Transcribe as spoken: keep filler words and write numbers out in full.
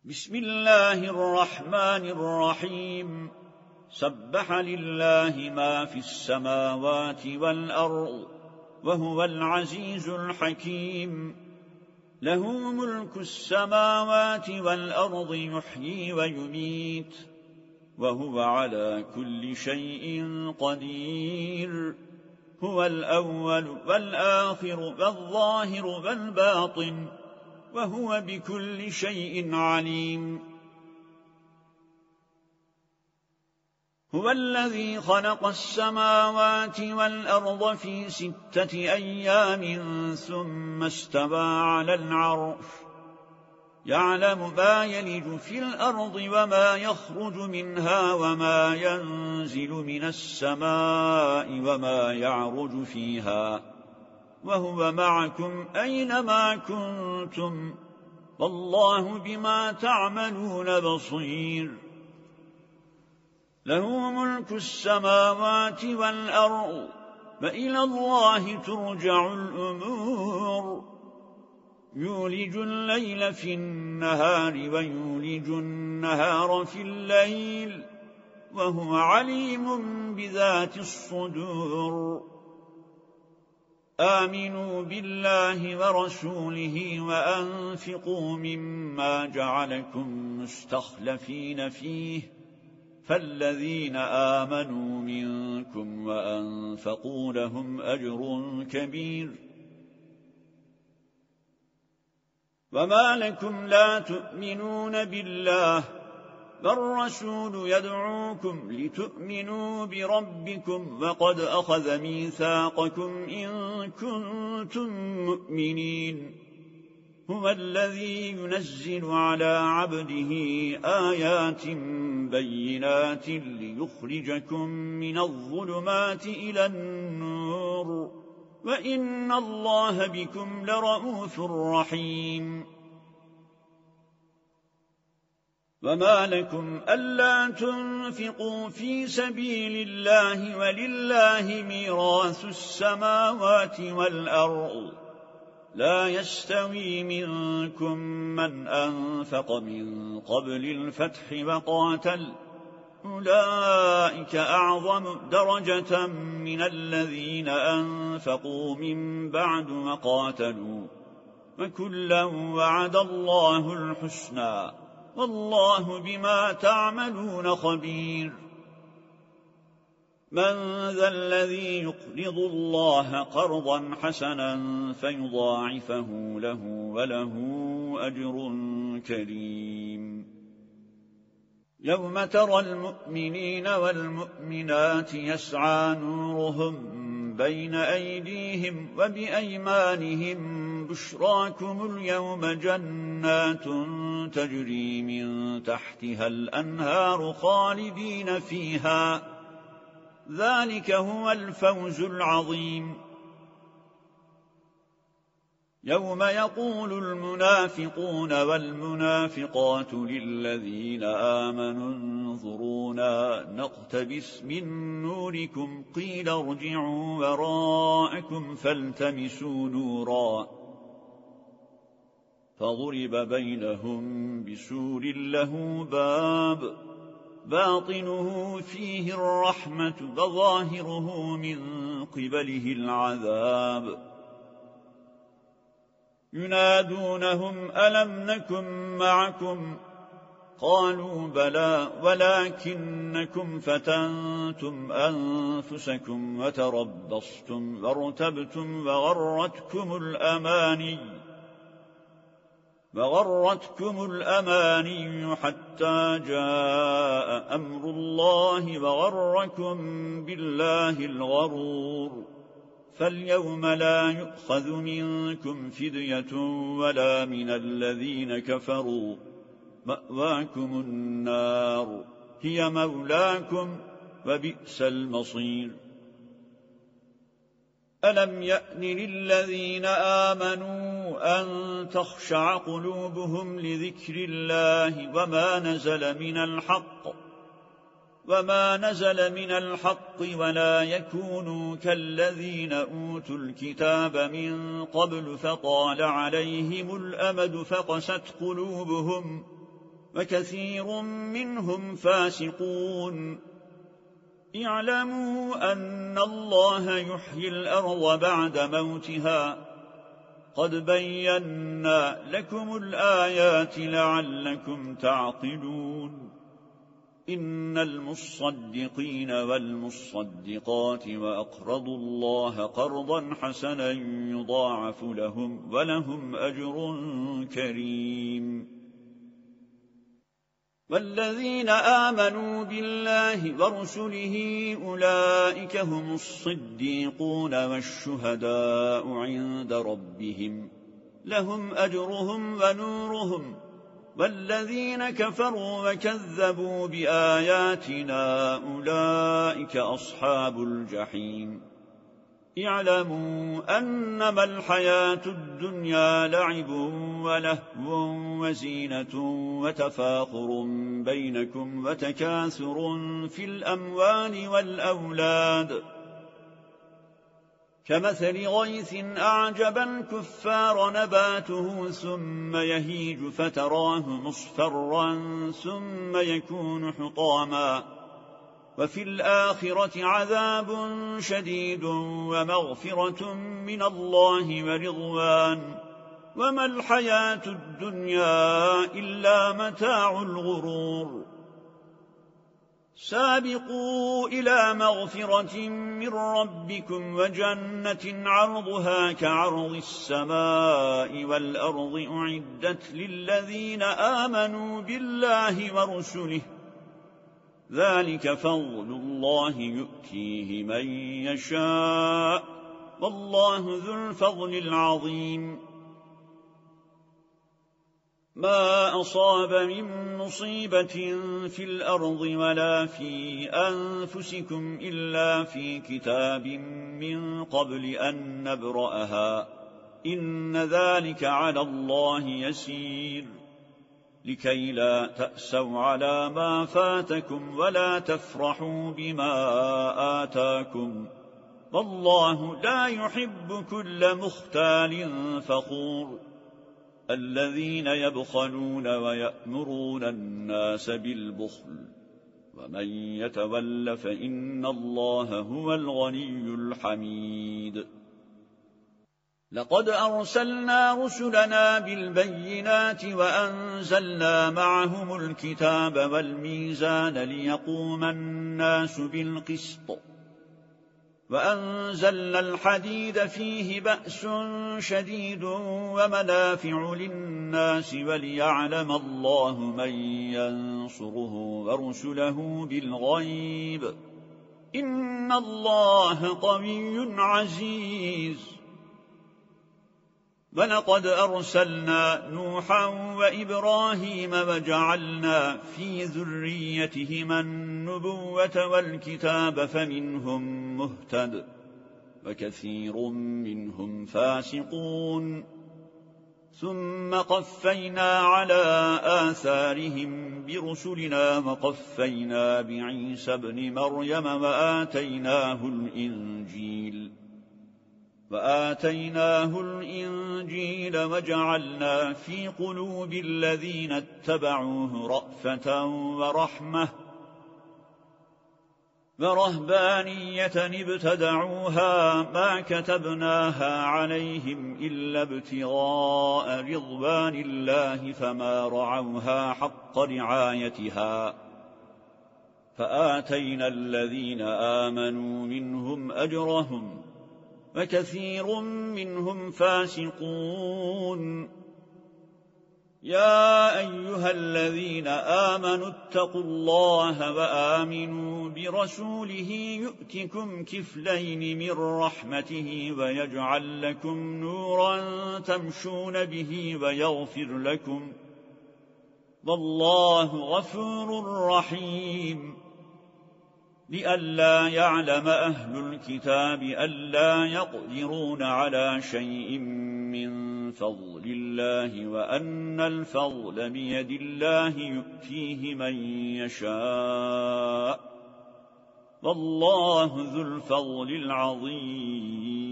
بسم الله الرحمن الرحيم سبح لله ما في السماوات والأرض وهو العزيز الحكيم له ملك السماوات والأرض يحيي ويميت وهو على كل شيء قدير هو الأول والآخر والظاهر والباطن وهو بكل شيء عليم هو الذي خلق السماوات والأرض في ستة أيام ثم استوى على العرش يعلم ما يلج في الأرض وما يخرج منها وما ينزل من السماء وما يعرج فيها وهو معكم أينما كنتم والله بما تعملون بصير له ملك السماوات والأرض وإلى الله ترجع الأمور يولج الليل في النهار ويولج النهار في الليل وهو عليم بذات الصدور آمنوا بالله ورسوله وأنفقوا مما جعلكم مستخلفين فيه فالذين آمنوا منكم وأنفقوا لهم أجر كبير وما لكم لا تؤمنون بالله والرسول يدعوكم لتؤمنوا بربكم وقد أخذ ميثاقكم إن كنتم مؤمنين هو الذي ينزل على عبده آيات بينات ليخرجكم من الظلمات إلى النور وإن الله بكم لرؤوف رحيم وما لكم ألا تنفقوا في سبيل الله ولله ميراث السماوات والأرض لا يستوي منكم من أنفق من قبل الفتح وقاتل أولئك أعظم درجة من الذين أنفقوا من بعد وقاتلوا وكلا وعد الله الحسنى والله بما تعملون خبير من ذا الذي يقرض الله قرضا حسنا فيضاعفه له وله أجر كريم يوم ترى المؤمنين والمؤمنات يسعى نورهم بين أيديهم وبأيمانهم بشراكم اليوم جنات تجري من تحتها الأنهار خالدين فيها ذلك هو الفوز العظيم يوم يقول المنافقون والمنافقات للذين آمنوا انظرونا نقتبس من نوركم قيل ارجعوا وراءكم فالتمسوا نورا فضرب بينهم بسور له باب باطنه فيه الرحمة وظاهره من قبله العذاب ينادونهم ألم نكن معكم قالوا بلى ولكنكم فتنتم أنفسكم وتربصتم وارتبتم وغرتكم الأماني وغرتكم الأماني حتى جاء أمر الله وغركم بالله الغرور فاليوم لا يؤخذ منكم فدية ولا من الذين كفروا مأواكم النار هي مولاكم وبئس المصير ألم يأن للذين آمنوا أن تخشع قلوبهم لذكر الله وما نزل من الحق وما نزل من الحق ولا يكونوا كالذين أوتوا الكتاب من قبل فطال عليهم الأمد فقست قلوبهم وكثير منهم فاسقون. اعلموا أن الله يحيي الأرض بعد موتها، قد بينا لكم الآيات لعلكم تعقلون. إن المصدقين والمصدقات وأقرضوا الله قرضا حسنا يضاعف لهم ولهم أجر كريم. والذين آمنوا بالله ورسله أولئك هم الصديقون والشهداء عند ربهم لهم أجرهم ونورهم. والذين كفروا وكذبوا بآياتنا أولئك أصحاب الجحيم. اعلموا أنما الحياة الدنيا لعب ولهو وزينة وتفاخر بينكم وتكاثر في الأموال والأولاد، كمثل غيث أعجب الكفار نباته ثم يهيج فتراه مصفرا ثم يكون حطاما، وفي الآخرة عذاب شديد ومغفرة من الله ورضوان، وما الحياة الدنيا إلا متاع الغرور. سابقوا إلى مغفرة من ربكم وجنة عرضها كعرض السماء والأرض أعدت للذين آمنوا بالله ورسله، ذلك فضل الله يؤتيه من يشاء، والله ذو الفضل العظيم. ما أصاب من مصيبة في الأرض ولا في أنفسكم إلا في كتاب من قبل أن نبرأها، إن ذلك على الله يسير، لكي لا تأسوا على ما فاتكم ولا تفرحوا بما آتاكم، والله لا يحب كل مختال فخور. الذين يبخلون ويأمرون الناس بالبخل، ومن يتول فإن الله هو الغني الحميد. لقد أرسلنا رسلنا بالبينات وأنزلنا معهم الكتاب والميزان ليقوم الناس بالقسط، وأنزلنا الحديد فيه بأس شديد ومنافع للناس وليعلم الله من ينصره ورسله بالغيب، إن الله قوي عزيز. ولقد أرسلنا نوحا وإبراهيم وجعلنا في ذريتهما النبوة والكتاب فمنهم مهتد وكثير منهم فاسقون، ثم قفينا على آثارهم برسلنا وقفينا بعيسى ابن مريم وآتيناه الإنجيل وآتيناه الإنجيل وجعلنا في قلوب الذين اتبعوه رأفة ورحمة ورهبانية ابتدعوها ما كتبناها عليهم إلا ابتغاء رضوان الله فما رعوها حق رعايتها، فآتينا الذين آمنوا منهم أجرهم وكثير منهم فاسقون. يا أيها الذين آمنوا اتقوا الله وآمنوا برسوله يؤتكم كفلين من رحمته ويجعل لكم نورا تمشون به ويغفر لكم، والله غفور رحيم. لئلا يعلم أهل الكتاب ألا يقدرون على شيء من فضل الله وأن الفضل بيد الله يؤتيه من يشاء، والله ذو الفضل العظيم.